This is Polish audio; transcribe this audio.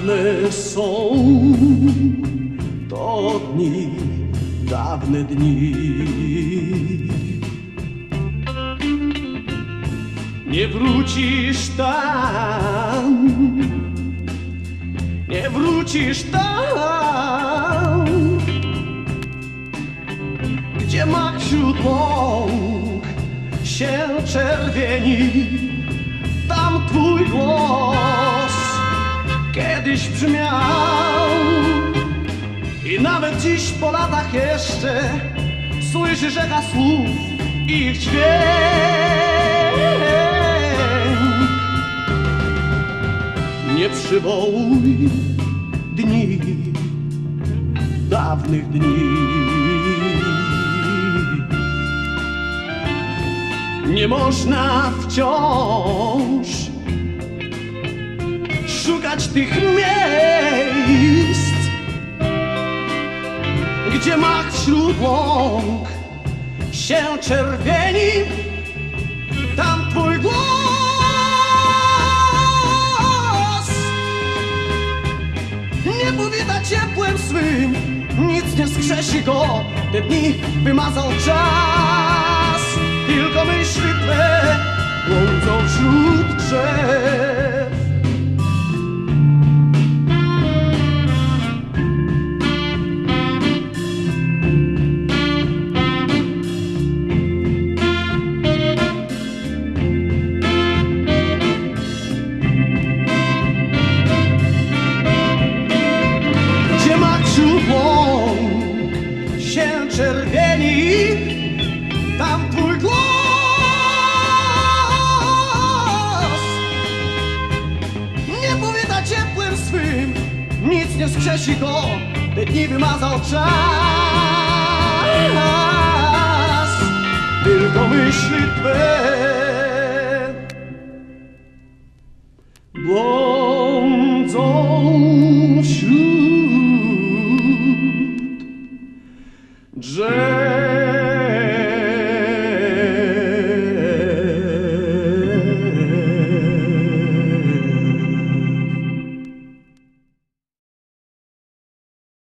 Dawne są to dni, dawne dni. Nie wrócisz tam, nie wrócisz tam, gdzie mak wśród łąk się czerwieni. Tam twój głos kiedyś brzmiał i nawet dziś po latach jeszcze słyszysz echa słów ich dźwięk. Nie przywołuj dni, dawnych dni. Nie można wciąż szukać tych miejsc, gdzie mak wśród łąk się czerwieni. Tam twój głos nie powita ciepłem swym, nic nie skrzesi go, te dni wymazał czas. Tylko myśli twe błądzą wśród drzew. Gdzie mak wśród łąk się czerwieni, tam twój głos nie powita ciepłem swym, nic nie skrzesi go, te dni wymazał czas. Tylko myśli twe błądzą wśród drzew.